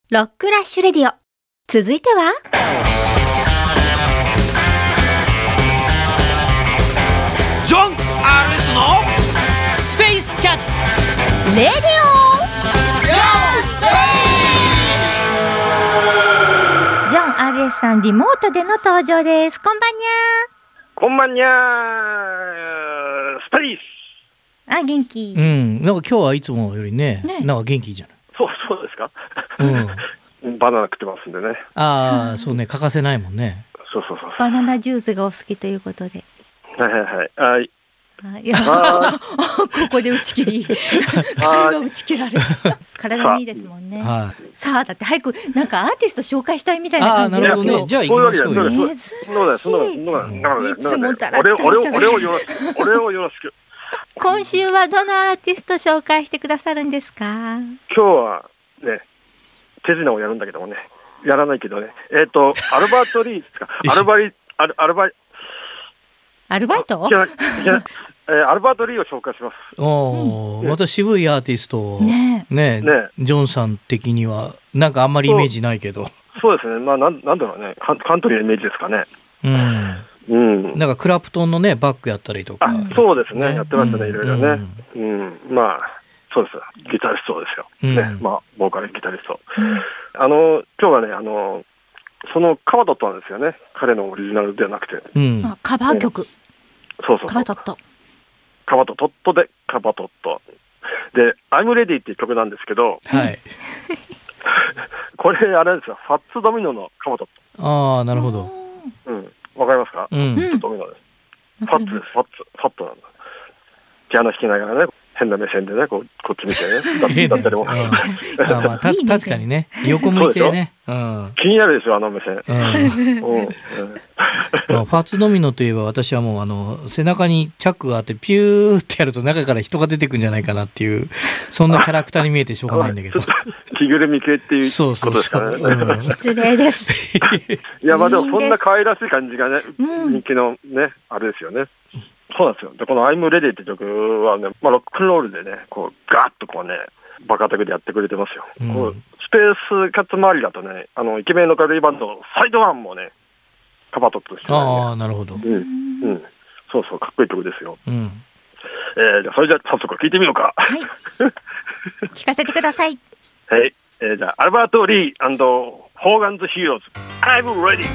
ロックラッシュレディオ。続いてはジョン・アールスのスペースキャッツレディオ。ジョン RS さんリモートでの登場です。こんばんにこんばんにゃースペース。 ゃ。あ、元気。 なんか今日はいつもよりねなんか元気じゃない。 そうですか。バナナ食ってますんでね。 ああ、そうね、欠かせないもんね。 そう。 バナナジュースがお好きということで。 はい。 いやここで打ち切り。会話打ち切られる。体にいいですもんね。さあ、だって早くなんかアーティスト紹介したいみたいな感じで。 なるほどね。じゃあ行きましょうよ。 珍しい。いつもだらっと俺をよろしく。 今週はどのアーティスト紹介してくださるんですか？ 今日はね、手品をやるんだけどもね、やらないけどね。アルバート・リーですか。アルバイト？アルバート・リーを紹介します。 また渋いアーティストをね、ジョンさん的にはなんかあんまりイメージないけど。 そうですね。まあなんだろうね、カントリーのイメージですかね。なんかクラプトンのねバックやったりとか。 そうですね、やってましたね、いろいろね。まあそうですよ、ギタリストですよ。ね、まあボーカルギタリスト。今日はね、そのカバトットなんですよね。彼のオリジナルではなくて。 カバー曲。 そう。 カバトット。 カバトットでカバトット。で、I'm Ready っていう曲なんですけど。 はい。 これあれですよ、ファッツドミノのカバトット。 ああ、なるほど。 わかりますか？ファッツドミノです。ファッツです。ファットなんだ。ピアノ弾きながらね、変な目線でね、こっち見てね、だったりも。 確かにね、横向いてね。 気になるでしょ、あの目線。 ファッツドミノといえば、私はもう背中にチャックがあってピューってやると中から人が出てくるんじゃないかなっていう、そんなキャラクターに見えてしょうがないんだけど。 着ぐるみ系っていうことですかね。 失礼です。 いや、まあでもそんな可愛らしい感じがね、人気のね、あれですよね。そうなんですよ。で、この I'm Ready って曲はね、ロックンロールでね、こうガーッとこうね、バカタクでやってくれてますよ。こうスペースキャッツ周りだとね、イケメンのカルリーバンドサイドワンもね、カバトットしてね。 ああ、なるほど。 そう、かっこいい曲ですよ。じゃあそれじゃあ早速聴いてみようか。 はい。聞かせてください。 はい。じゃあアルバート・リー&ホーガンズ・ヒーローズ I'm Ready。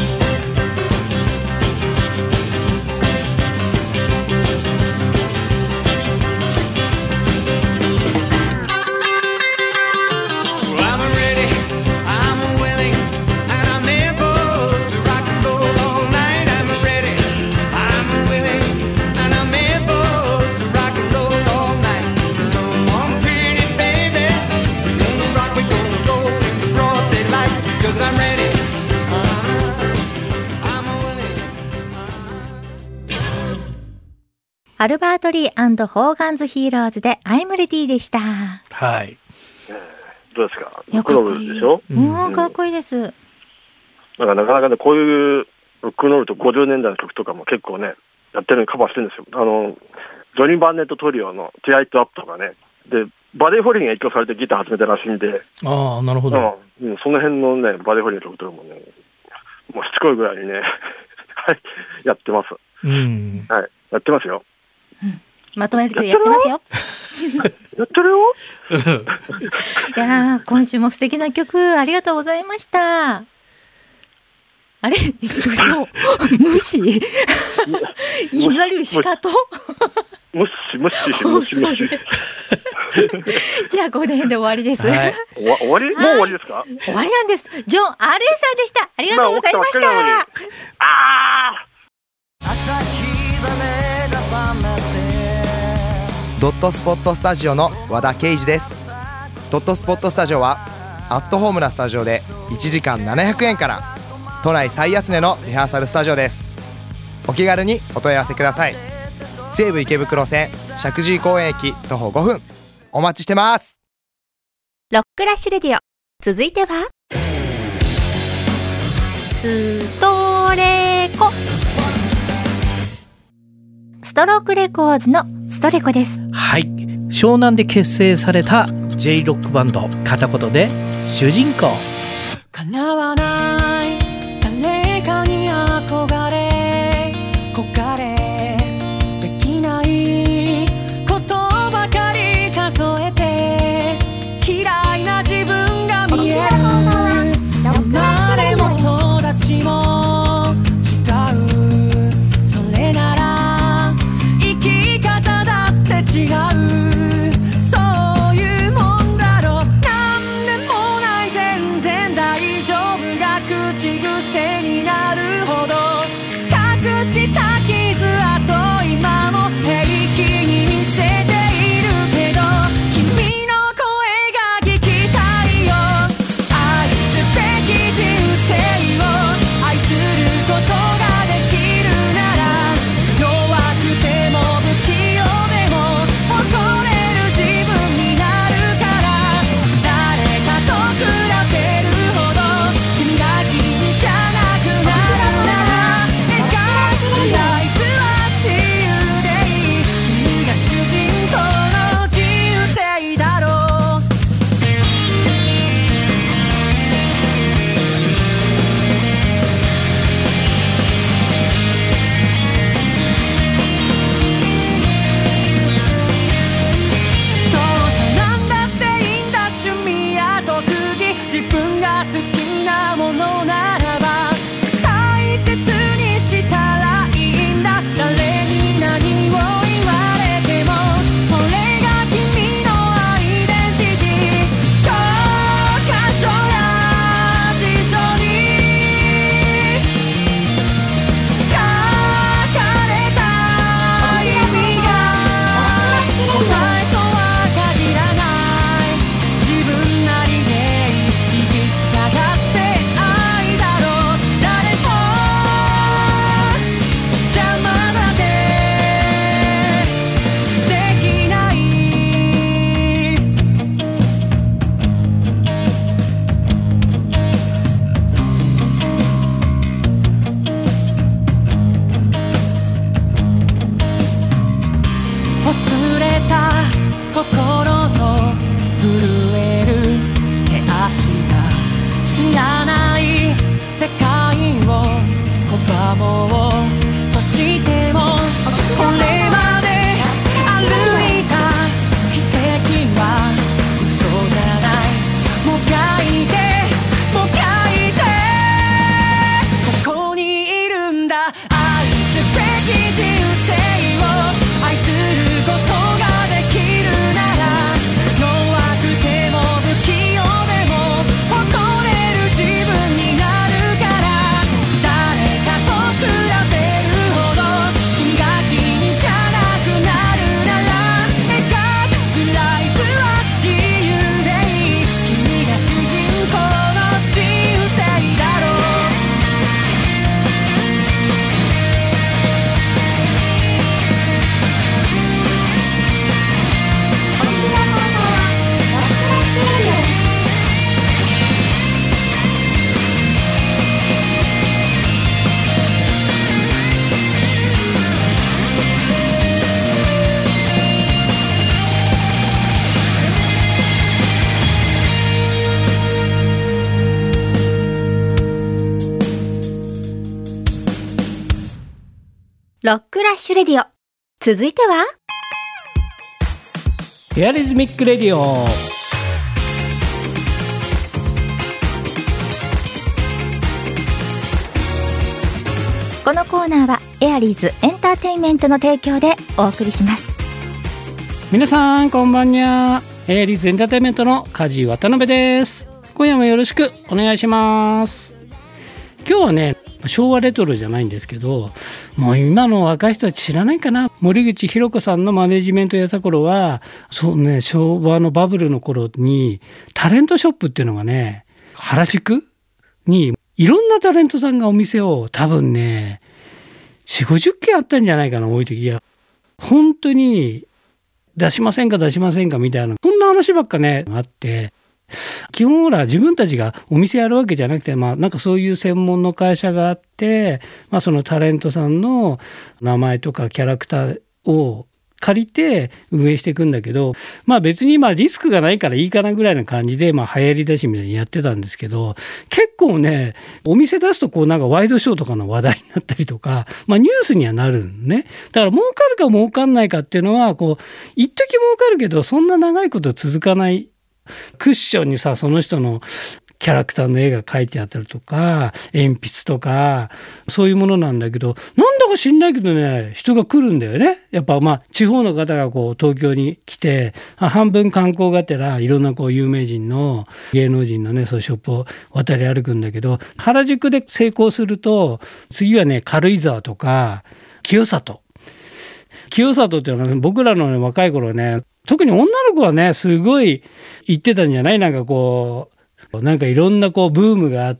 アルバート・リー&ホーガンズ・ヒーローズで I'm Ready でした。 はい。 どうですか？ いや、かっこいいでしょ？ かっこいいです。 なかなかね、こういうロックンロールと50年代の曲とかも結構ね、やってるのにカバーしてるんですよ。ジョニー・バーネット・トリオの Tear It Up とかね。で、バディ・ホリーに影響されてギター始めたらしいんで。 ああ、なるほど。 その辺のね、バディ・ホリーの曲とかもね、もうしつこいぐらいにね、やってます。はい、やってますよ。 まとめてやってますよ。 やってるよ。 いや、今週も素敵な曲ありがとうございました。あれ、嘘、無視。いわゆるシカト。 無視。 じゃあここで終わりです。 終わり？もう終わりですか？ 終わりなんです。ジョン RS さんでした。ありがとうございました。 ドットスポットスタジオの和田圭司です。ドットスポットスタジオはアットホームなスタジオで1時間700円から都内最安値のリハーサルスタジオです。お気軽にお問い合わせください。西武池袋線石神井公園駅徒歩5分、お待ちしてます。 ロックラッシュレディオ、続いてはストレコ。ストロークレコーズのストレコです。 はい、湘南で結成された J ロックバンド片言で主人公。 叶わない誰かに憧れ焦がれできないことばかり数えて嫌いな自分が見える。生まれも育ちも違う。それなら生き方だって違う。そういうもんだろう。なんでもない全然大丈夫が口癖になるほど隠した傷跡今も平気に見せているけど君の声が聞きたいよ。愛すべき人生を愛することができるなら弱くても不器用でも誇れる自分になるから。誰かと比べるほど君が君じゃなくなるなら描くライフは自由でいい。君が主人公の人生だろう。そうさ、なんだっていいんだ。趣味や特技自分が好きなものならば大切にしたらいいんだ。誰に何を言われてもそれが君のアイデンティティ。教科書や辞書に書かれた意味が答えとは限らない。自分なりでいびつさがって愛だろう。誰も邪魔なんてできない。ほつれた心と震える手足が知らない世界を拒もうとしてもこれまで歩いた奇跡は嘘じゃない。もがいてもがいてここにいるんだ。愛すべき人生を愛することができるなら弱くても不器用でも誇れる自分になるから。誰かと比べるほど君が君じゃなくなるなら描くライフは自由でいい。君が主人公の人生だろう。 ロックラッシュレディオ。続いてはエアリズミックレディオ。 このコーナーはエアリーズエンターテインメントの提供でお送りします。 皆さんこんばんにゃ。エアリーズエンターテインメントの梶渡辺です。今夜もよろしくお願いします。今日はね、昭和レトロじゃないんですけど、もう今の若い人は知らないかな。森口博子さんのマネジメントやった頃は、そうね、昭和のバブルの頃にタレントショップっていうのがね、原宿にいろんなタレントさんがお店を多分ね 4,50 軒あったんじゃないかな、多い時。いや本当に出しませんか出しませんかみたいな、そんな話ばっかねあって、基本ほら自分たちがお店やるわけじゃなくて、なんかそういう専門の会社があって、そのタレントさんの名前とかキャラクターを借りて運営していくんだけど、別にリスクがないからいいかなぐらいの感じで流行りだしみたいにやってたんですけど、結構ねお店出すとなんかワイドショーとかの話題になったりとか、ニュースにはなるのね。だから儲かるか儲かんないかっていうのは一時儲かるけどそんな長いこと続かない。クッションにさその人のキャラクターの絵が描いてあったりとか鉛筆とかそういうものなんだけど、なんだか知んないけどね人が来るんだよね。やっぱ地方の方が東京に来て半分観光がてらいろんな有名人の芸能人のねそういうショップを渡り歩くんだけど、原宿で成功すると次はね軽井沢とか清里っていうのは、僕らの、若い頃ね特に女の子はねすごい言ってたんじゃない？なんかいろんなブームがあって、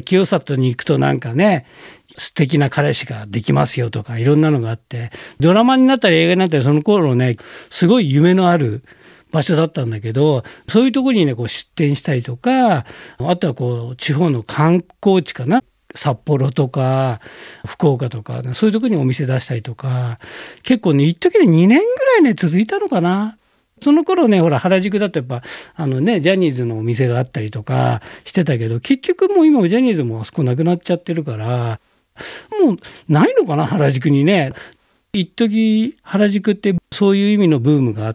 清里に行くとなんかね素敵な彼氏ができますよとかいろんなのがあって、ドラマになったり映画になったりその頃ねすごい夢のある場所だったんだけど、そういうところにね出店したりとか、あとは地方の観光地かな、札幌とか福岡とかそういうところにお店出したりとか、結構ね一時で2年ぐらいね続いたのかな。その頃ね原宿だとやっぱジャニーズのお店があったりとかしてたけど、結局もう今ジャニーズもあそこなくなっちゃってるからもうないのかな原宿にね。一時原宿ってそういう意味のブームがあって、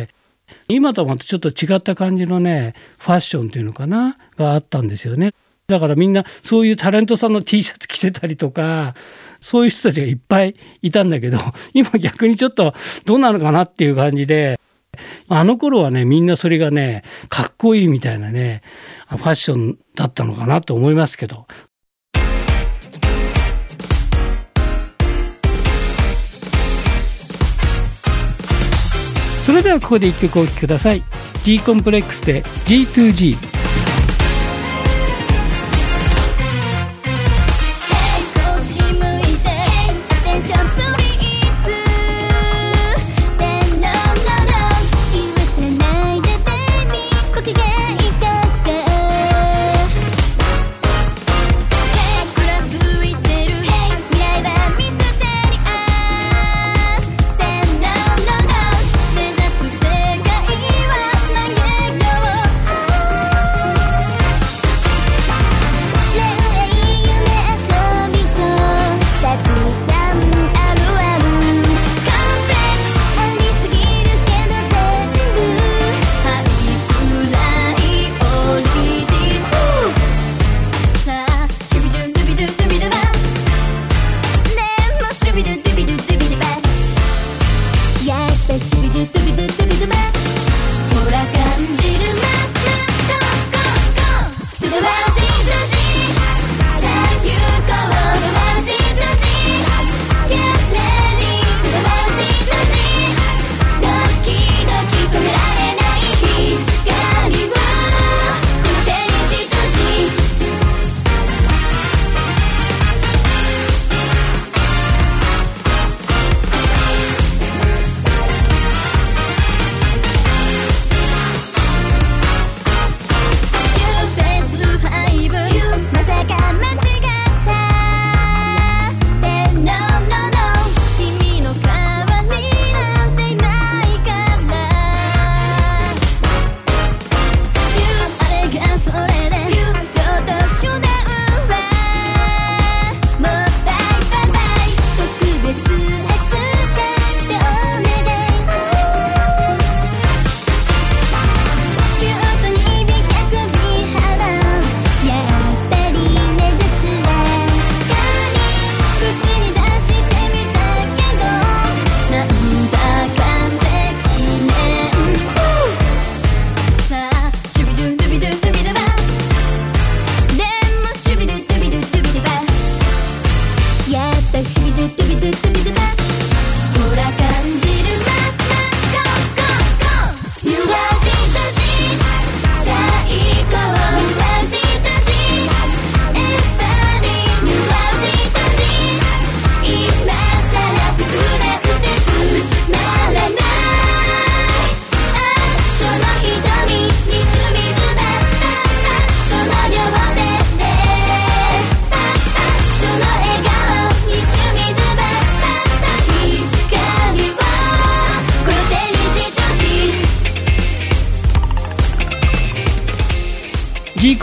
今とはまたちょっと違った感じのねファッションっていうのかながあったんですよね。だからみんなそういうタレントさんの T シャツ着てたりとかそういう人たちがいっぱいいたんだけど、今逆にちょっとどうなのかなっていう感じで、あの頃はねみんなそれがねかっこいいみたいなねファッションだったのかなと思いますけど。それではここで一曲お聴きください。 G コンプレックスで G2G。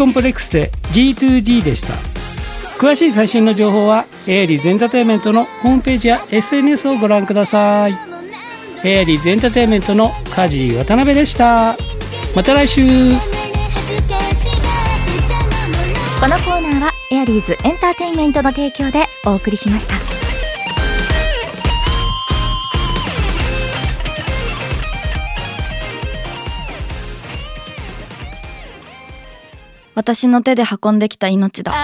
コンプレックスで G2G でした。詳しい最新の情報はエアリーズエンターテインメントのホームページや SNS をご覧ください。エアリーズエンターテインメントの梶渡辺でした。また来週。 このコーナーはエアリーズエンターテインメントの提供でお送りしました。 私の手で運んできた命だ。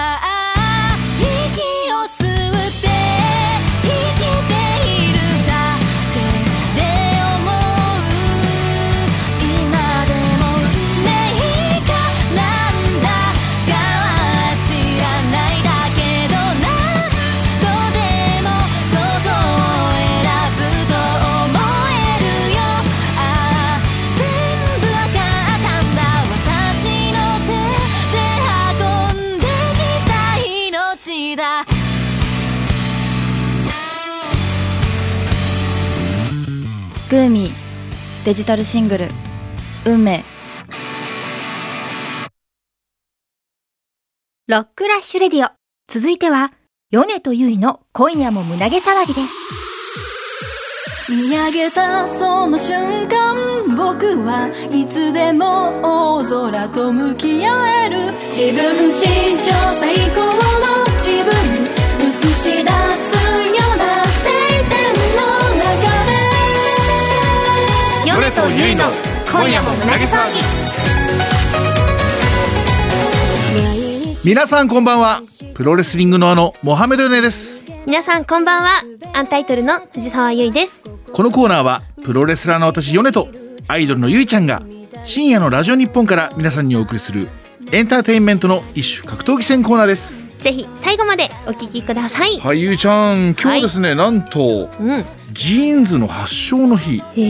グーミーデジタルシングル運命。 ロックラッシュレディオ。続いては米とゆいの今夜も胸毛騒ぎです。 見上げたその瞬間、僕はいつでも大空と向き合える。自分史上最高の自分映し出すような晴天の中で、 米とゆいの今夜も胸毛騒ぎ。 皆さんこんばんは。プロレスリングのモハメドヨネです。 皆さんこんばんは。アンタイトルの藤沢優衣です。 このコーナーはプロレスラーの私ヨネとアイドルのゆいちゃんが深夜のラジオ日本から皆さんにお送りするエンターテインメントの一種格闘技戦コーナーです。 ぜひ最後までお聞きください。 はい、ゆいちゃん、今日ですね、なんと、ジーンズの発祥の日。だから、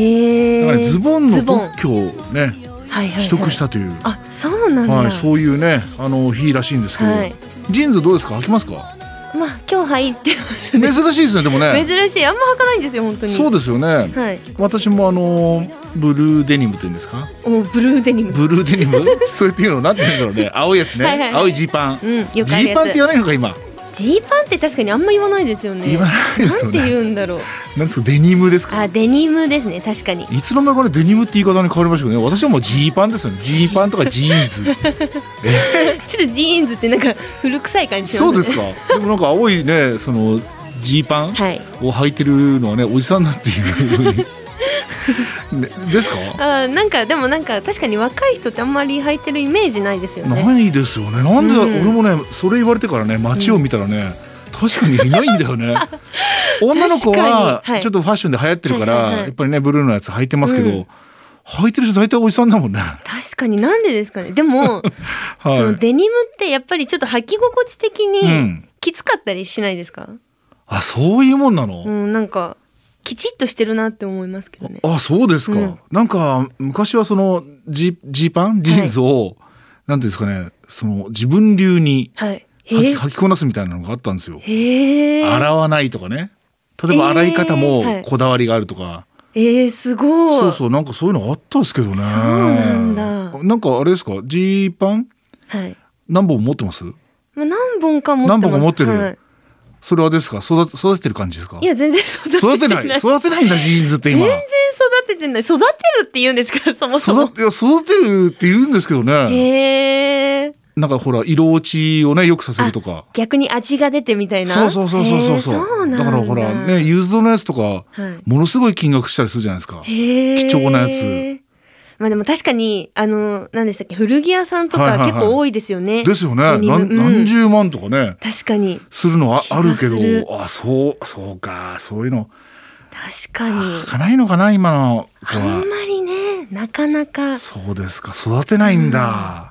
ズボンの特許をね、取得したという。 あ、そうなんだ。 そういうね、日らしいんですけど、ジーンズどうですか？履きますか？ まあ今日履いてます。珍しいですね。でもね、 珍しい。あんま履かないんですよ、本当に。 そうですよね。私もブルーデニムって言うんですか？ ブルーデニム。 ブルーデニム？そういうのなんて言うんだろうね。青いやつね。青いジーパン。ジーパンって言わないのか今。 ジーパンって確かにあんま言わないですよね。 言わないですよね。 なんて言うんだろう。 なんですか、デニムですか？ あ、デニムですね、確かに。 いつの間にかね、デニムって言い方に変わりましたけどね。私はもうジーパンですよね。ジーパンとかジーンズ。ちょっとジーンズってなんか古臭い感じしますね。 そうですか。でもなんか青いね、そのジーパンを履いてるのはね、おじさんだっていうですか？ なんかでもなんか確かに若い人ってあんまり履いてるイメージないですよね。 ないですよね。なんで、俺もね、それ言われてからね、街を見たらね、確かにいないんだよね。女の子はちょっとファッションで流行ってるから、やっぱりね、ブルーのやつ履いてますけど、履いてる人大体おじさんだもんね。 確かに。なんでですかね。でも、そのデニムってやっぱりちょっと履き心地的にきつかったりしないですか？ あ、そういうもんなの？ なんかきちっとしてるなって思いますけどね。 あ、そうですか。なんか昔はそのジーパン、ジーンズを、なんていうんですかね、その自分流に履きこなすみたいなのがあったんですよ。洗わないとかね。例えば洗い方もこだわりがあるとか。 すごい。 そうそう、なんかそういうのあったんですけどね。そうなんだ。 なんかあれですか、ジーパン、何本持ってます？ 何本か持ってます。何本か持ってる。 それはですか、育ててる感じですか？ いや、全然育てない。 育てないんだ、ジーンズって今。 全然育ててない。育てるって言うんですか、そもそも。 育てるって言うんですけどね。なんかほら、色落ちをね、よくさせるとか。 逆に味が出てみたいな。 そう。だからほらね、ユーズドのやつとか、ものすごい金額したりするじゃないですか。貴重なやつ。 まあでも確かに、何でしたっけ、古着屋さんとか結構多いですよね。 ですよね。何十万とかね。 確かに。 するのはあるけど、そうか、そういうの。 確かに。 履かないのかな、今の子は。 あんまりね、なかなか。 そうですか、育てないんだ。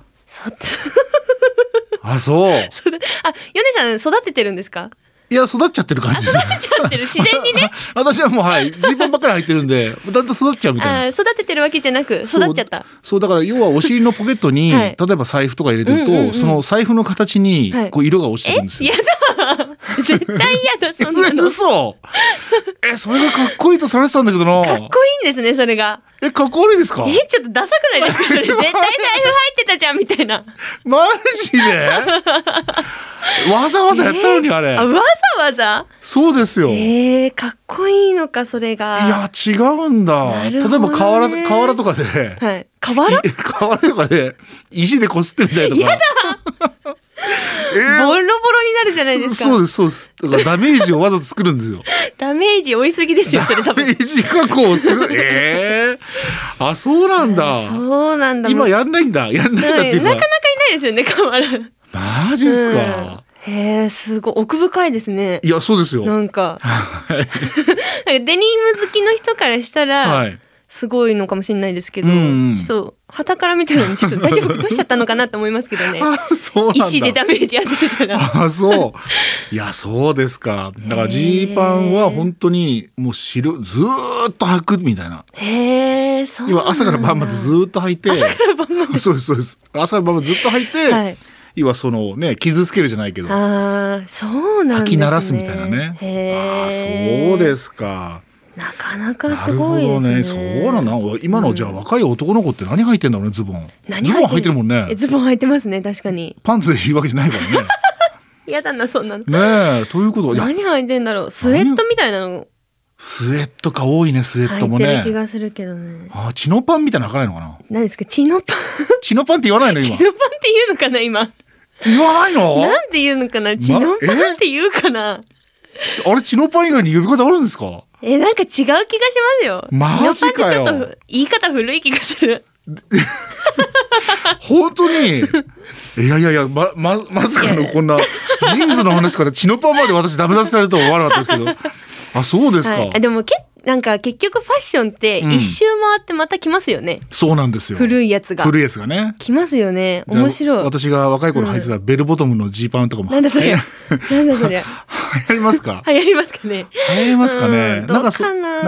あ、そう。 ヨネさん育ててるんですか？ いや、育っちゃってる感じです。 育っちゃってる、自然にね。 私はもう、ジーパンばっかり入ってるんで、だんだん育っちゃうみたいな。 育ててるわけじゃなく、育っちゃった。 そう、だから要はお尻のポケットに、例えば財布とか入れてると、その財布の形に、こう色が落ちてるんですよ。 やだ。絶対嫌だ、そんなの。 嘘。それがかっこいいとされてたんだけどな。 かっこいいんですね、それが。 かっこ悪いですか？ ちょっとダサくないですかそれ。絶対財布入ってたじゃんみたいな。 マジでわざわざやったのにあれ。 わざわざ？ そうですよ。 かっこいいのかそれが。 いや違うんだ。例えば河原とかで、 はい、河原とかで石でこすってみたいとか。 やだボロボロになるじゃないですか。 そうです。だからダメージをわざと作るんですよ。 ダメージ負いすぎですよそれ多分。 ダメージ加工をする。あ、そうなんだ。 そうなんだ。 今やんないんだ。やんないんだっていうか。 なかなかいないですよね河原。 マジですか。 すごい奥深いですね。 いやそうですよ。 なんかデニム好きの人からしたら、はい、すごいのかもしれないですけど、ちょっと傍から見たのにちょっと大丈夫どうしちゃったのかなと思いますけどね。 そうなんだ。 石でダメージ当ててたら。 そう。いやそうですか。だからジーパンは本当にもうずーっと履くみたいな。 そう。 要は朝から晩までずーっと履いて。 朝から晩まで。 そうです。朝から晩までずっと履いて。はい、要はそのね傷つけるじゃないけど。 そうなんですね。 履き鳴らすみたいなね。そうですか。 なかなかすごいですね。 なるほどね。そうなんだ。今のじゃあ若い男の子って何履いてんだろうねズボン。ズボン履いてるもんね。 ズボン履いてますね確かに。 パンツでいいわけじゃないからね。 やだなそんなの。 ねえということは何履いてんだろう。スウェットみたいなの。 スウェットか多いねスウェットもね。 履いてる気がするけどね。 チノパンみたいなの履かないのかな。 何ですかチノパン。 チノパンって言わないの今。 チノパンって言うのかな今。 言わないの？ なんて言うのかなチノパンって言うかな。 あれチノパン以外に呼び方あるんですか？ なんか違う気がしますよ。 マジかよ。 チノパンってちょっと言い方古い気がする。 本当に。いやまさかのこんなジーンズの話からチノパンまで私ダメ出しされるとは思わなかったですけど。あそうですか。はい、 でもなんか結局ファッションって一周回ってまた来ますよね。 そうなんですよ。 古いやつがね来ますよね。面白い。 私が若い頃履いてたベルボトムのジーパンとかも。 なんだそりゃ。なんだそりゃ。 流行りますか？ 流行りますかね。 流行りますかね。なんか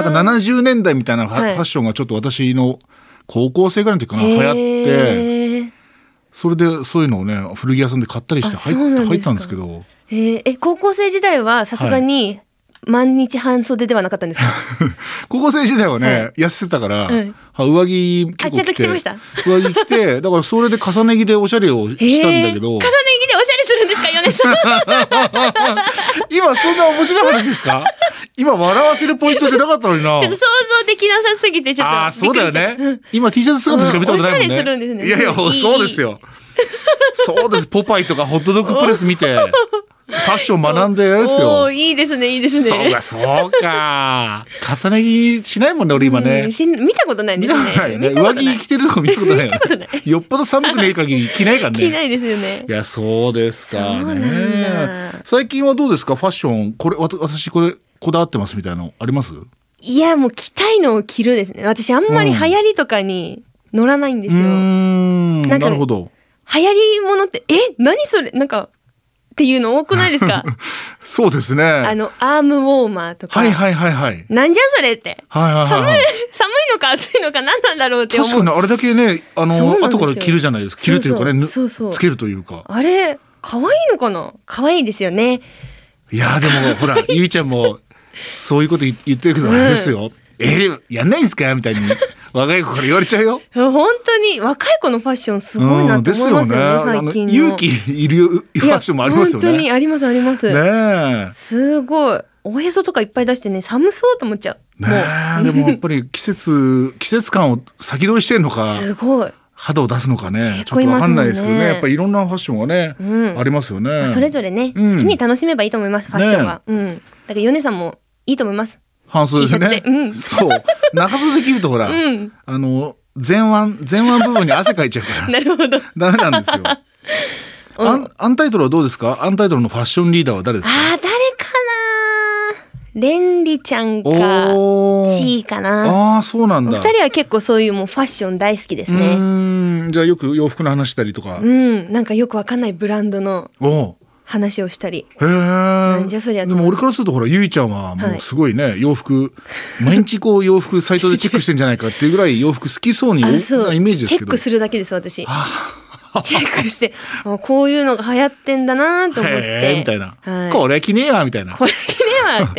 70年代みたいなファッションがちょっと私の高校生ぐらいの時かな流行って、それでそういうのをね古着屋さんで買ったりして入ったんですけど。 高校生時代はさすがに毎日半袖ではなかったんですか？ 高校生時代はね、痩せてたから、上着結構着て、 ちゃんと着てました。 上着着て、だからそれで重ね着でおしゃれをしたんだけど、 重ね着でおしゃれするんですか、米さん。 今そんな面白い話ですか？今笑わせるポイントじゃなかったのにな。 ちょっと想像できなさすぎてちょっと。 そうだよね。今 T シャツ姿しか見たことないもんね。 おしゃれするんですね。 いやそうですよ。そうです。ポパイとかホットドッグプレス見て。ファッション学んでですよ。 いいですねいいですね。 そうか。重ね着しないもんね俺今ね。 見たことないですね。 上着着てるの見たことないよね。よっぽど寒くねえ限り着ないからね。 着ないですよね。 いやそうですかね。最近はどうですかファッション私これこだわってますみたいなのあります？ いやもう着たいのを着るですね。私あんまり流行りとかに乗らないんですよ。 なるほど。 流行りものって何それなんか。っていうの多くないですか？ そうですね。 アームウォーマーとか。 はいなんじゃそれって。寒いのか暑いのか何なんだろうって思う。 確かにあれだけね後から着るじゃないですか。着るというかねつけるというか。 あれ可愛いのかな？可愛いですよね。 いやでもほらゆいちゃんもそういうこと言ってるけどあれですよ。やんないんですかみたいに。若い子から言われちゃうよ。 本当に若い子のファッションすごいなと思いますよね、最近の。 勇気いるファッションもありますよね。 本当にありますあります。 ねすごい。おへそとかいっぱい出してね寒そうと思っちゃう。 でもやっぱり季節感を先取りしてるのか。 すごい。 肌を出すのかねちょっとわかんないですけどね。やっぱりいろんなファッションがね、ありますよね。 それぞれね、好きに楽しめばいいと思いますファッションは。だから米さんもいいと思います。 半袖ですね。そう長袖着るとほら、前腕部分に汗かいちゃうからなるほどダメなんですよ。アンタイトルはどうですか？アンタイトルのファッションリーダーは誰ですか？ 誰かな。レンリちゃんかチーかな。 そうなんだ。 お二人は結構そういうもうファッション大好きですね。 じゃあよく洋服の話したりとか。 なんかよくわかんないブランドの話をしたり。なんじゃそりゃ。 でも俺からするとほらゆいちゃんはもうすごいね、洋服毎日こう洋服サイトでチェックしてんじゃないかっていうぐらい洋服好きそうになイメージですけど。 チェックするだけです私。チェックしてこういうのが流行ってんだなと思ってみたいな、これ着ねえわみたいな。 これ着ねえわって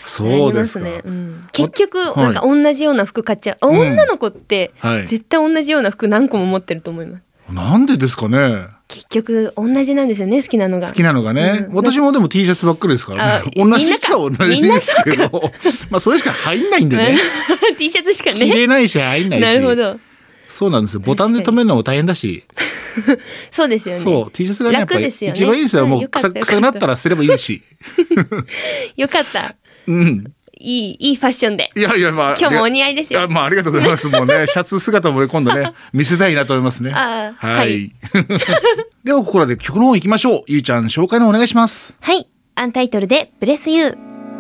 そうですか。 ね、結局なんか同じような服買っちゃう、女の子って絶対同じような服何個も持ってると思います。 なんでですかね。 結局同じなんですよね、好きなのがね、 私もでも T シャツばっかりですからね。同じっちゃ同じですけどまあそれしか入んないんでね T シャツしかね着れないし入んないし。 なるほど。 そうなんですよ。ボタンで留めるのも大変だしそうですよね。 そう T シャツがねやっぱり一番いいですよ。もう臭くなったら捨てればいいしよかった。いいファッションで。 いやまあ今日もお似合いですよ。 まあありがとうございます。もうねシャツ姿も今度ね見せたいなと思いますね。はいではここらで曲の方行きましょう。ゆいちゃん紹介のお願いします。 はい、アンタイトルでブレスユー。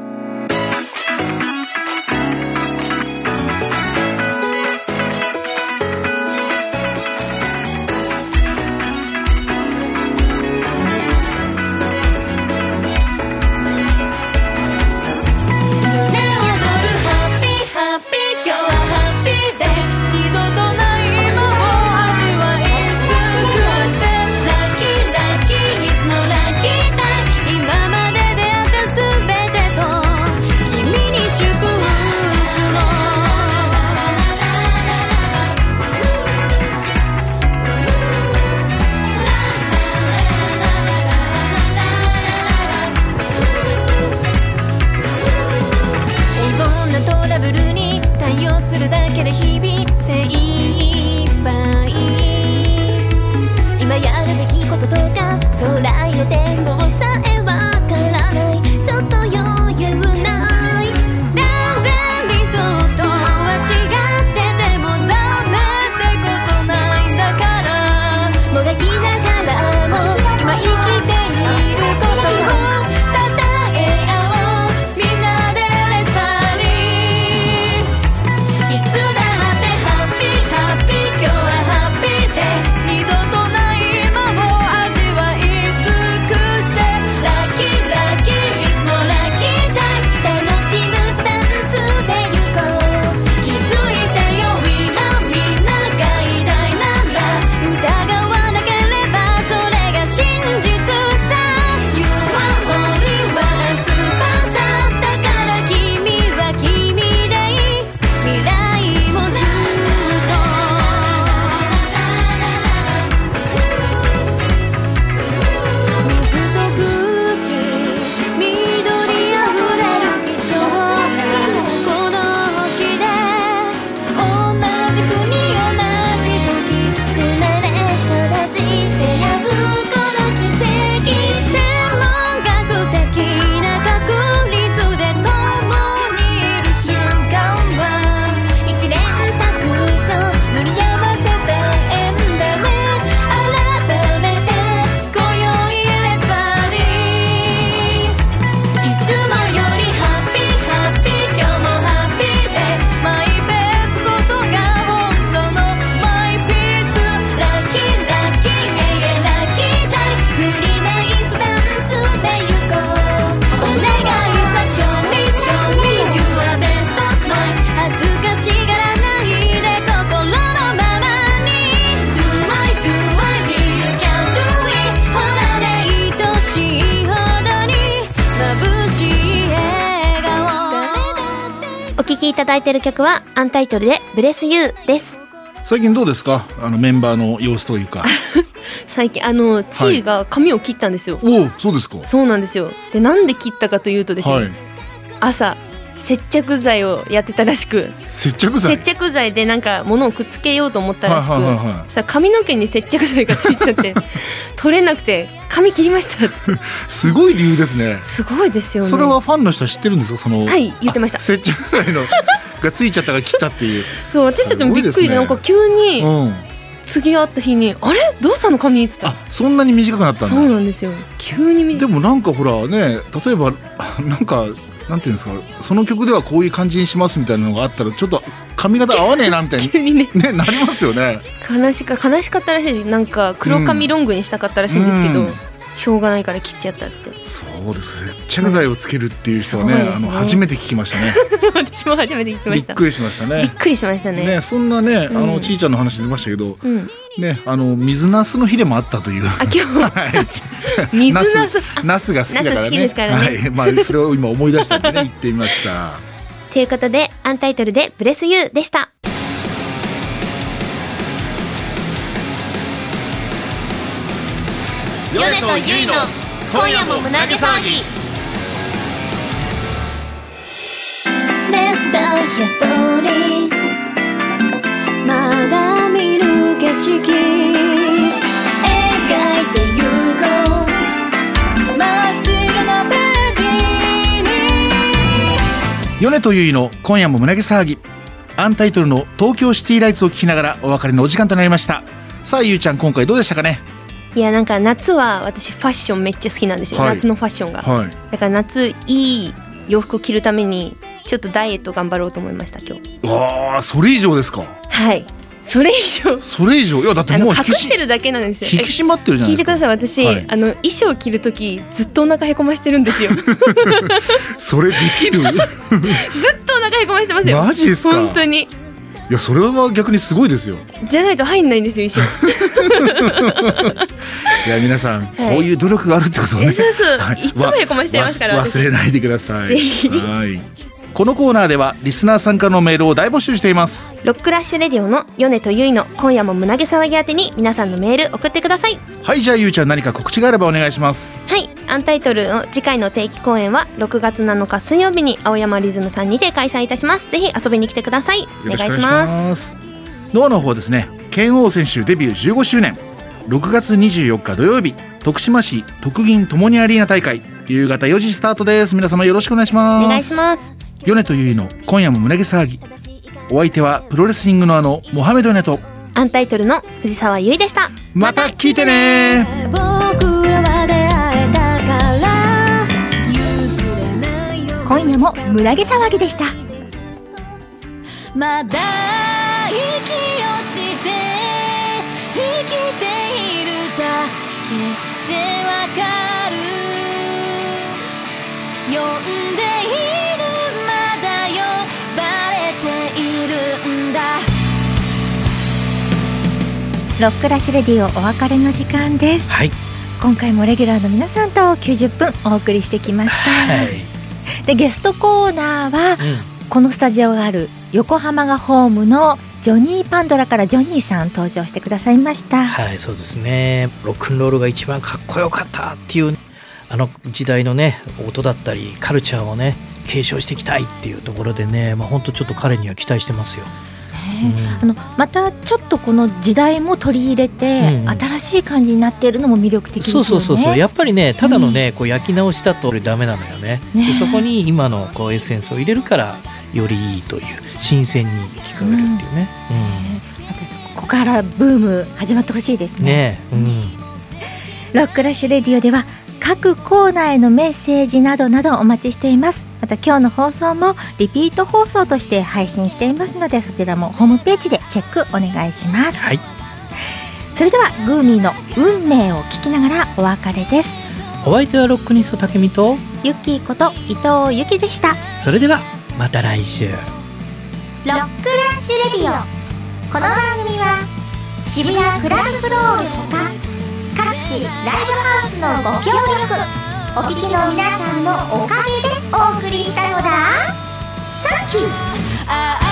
聴きいただいている曲はアンタイトルでブレスユーです。 最近どうですか、メンバーの様子というか最近チーが髪を切ったんですよ。 おお、そうですか。 そうなんですよ。で、なんで切ったかというとですね、朝接着剤をやってたらしく、接着剤でなんか物をくっつけようと思ったらしく、そしたら髪の毛に接着剤がついちゃって取れなくて髪切りましたっつってすごい理由ですね。 すごいですよね。 それはファンの人は知ってるんですか？その、 はい、言ってました。 接着剤のがついちゃったから切ったっていうそう、私たちもびっくりで、なんか急に、次会った日にあれどうしたの髪っつったら、 そんなに短くなったんだ。 そうなんですよ、急にでもなんかほらね、例えばなんかなんていうんですか、その曲ではこういう感じにしますみたいなのがあったらちょっと髪型合わねえなみたいに、 急に ねなりますよね。 悲しかったらしい。なんか黒髪ロングにしたかったらしいんですけど、 しょうがないから切っちゃったっつって。 そうです。接着剤をつけるっていう人はね、初めて聞きましたね。 私も初めて聞きました。 びっくりしましたね。 びっくりしましたね。 そんなね、ちいちゃんの話出ましたけど、ね、水なすの日でもあったという。 あ、今日は水なす、 ナスが好きだからね。 好きですからね。 はい、まあそれを今思い出したんでね、言ってみました。 ということで、アンタイトルでブレスユーでした。 ヨネとユイの今夜も胸毛騒ぎ。Let's start your story。まだ見ぬ景色描いてゆこう真っ白なページに。 ヨネとユイの今夜も胸毛騒ぎ。アンタイトルの東京シティライツを聞きながらお別れのお時間となりました。さあゆうちゃん、今回どうでしたかね。 いや、なんか夏は私ファッションめっちゃ好きなんですよ、夏のファッションが、だから夏いい洋服着るためにちょっとダイエット頑張ろうと思いました、今日。 わあ、それ以上ですか。 はい、それ以上。いや、だってもう隠してるだけなんですよ。 引き締まってるじゃないですか。 聞いてください、私、衣装着るときずっとお腹へこましてるんですよ。 それできる？ずっとお腹へこましてますよ。 マジですか？ 本当に。 いや、それは逆にすごいですよ。 じゃないと入んないんですよ、衣装。 いや、皆さん、こういう努力があるってことをね、 そう、いつもへこましてますから忘れないでください。はい。このコーナーではリスナーさんからのメールを大募集しています。 ロックラッシュレディオのヨネとユイの今夜も胸毛騒ぎ宛てに皆さんのメール送ってください。 はい、じゃあゆうちゃん、何か告知があればお願いします。 はい、アンタイトルの次回の定期公演は6月7日水曜日に青山リズムさんにて開催いたします。ぜひ遊びに来てください。お願いします。 ノアの方ですね、剣王選手デビュー15周年6月24日土曜日、徳島市徳銀ともにアリーナ大会、夕方4時スタートです。皆様よろしくお願いします。 お願いします。 ヨネとユイの今夜も胸毛騒ぎ。お相手はプロレスリングのモハメドヨネとアンタイトルの藤沢ユイでした。 また聞いてね。 僕らは出会えたから譲れないよ。 今夜も胸毛騒ぎでした。 まだ息をして生きているだけでわかる。呼んでいる、まだ呼ばれているんだ。 ロックラッシュレディオお別れの時間です。 はい、 今回もレギュラーの皆さんと90分お送りしてきました。はい、でゲストコーナーは、このスタジオがある横浜がホームのジョニーパンドラからジョニーさん登場してくださいました。 はい、そうですね。ロックンロールが一番かっこよかったっていうあの時代のね、音だったりカルチャーをね継承していきたいっていうところでね、本当ちょっと彼には期待してますよ。 またちょっとこの時代も取り入れて、新しい感じになっているのも魅力的ですよね。 そうやっぱりね、ただのね、こう焼き直しだとダメなのよね。でそこに今のこうエッセンスを入れるからよりいいという、新鮮に聞こえるっていうね。 ここからブーム始まってほしいですね。ロックラッシュレディオでは各コーナーへのメッセージなどなどお待ちしています。また今日の放送もリピート放送として配信していますので、そちらもホームページでチェックお願いします。 はい、 それではグーミーの運命を聞きながらお別れです。 お相手はロックニストたけみとゆきーこと伊藤ゆきでした。 それではまた来週。 ロックラッシュレディオ。この番組は渋谷クラブフロールほか各地ライブハウスのご協力、お聞きの皆さんのおかげでお送りしたのだ。サンキュー。